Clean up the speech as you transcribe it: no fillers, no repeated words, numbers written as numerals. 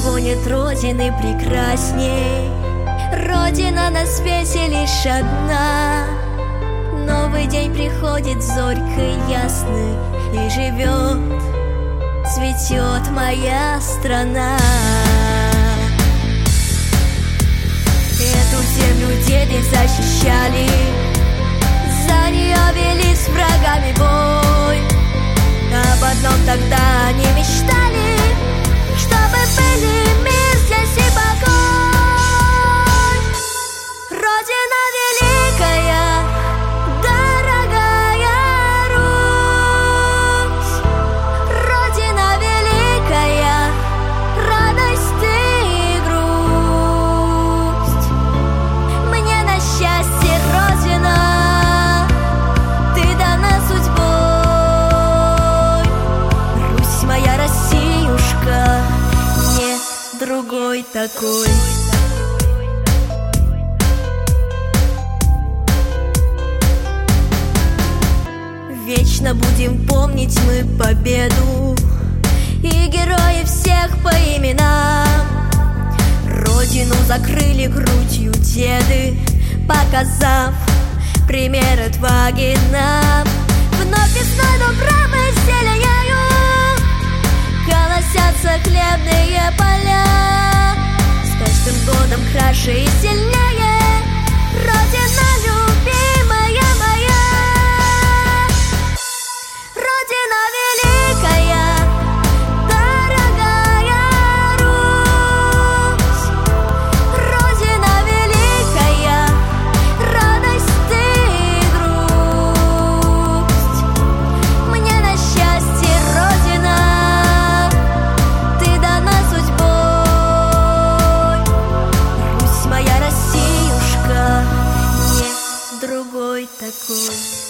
никого нет родины прекрасней. Родина на свете лишь одна. Новый день приходит зорькой ясной, и живет, цветет моя страна. Эту землю деды защищали, за нее вели с врагами бой. Об одном тогда они мечтали, чтобы были мир здесь и покой. Родина великая, дорогая Русь. Родина великая, радость и грусть. Мне на счастье, Родина, ты дана судьбой. Русь моя, Россиюшка, нет другой такой. Вечно будем помнить мы победу и героев всех по именам. Родину закрыли грудью деды, показав пример отваги нам. Вновь весной дубравы зеленеют, колосятся хлебные поля. С каждым годом краше и сильнее Родина любимая моя. Родина великая, дорогая Русь. Родина великая, радость и грусть. Мне на счастье, Родина, ты дана судьбой. Русь моя, Россиюшка, нет другой такой.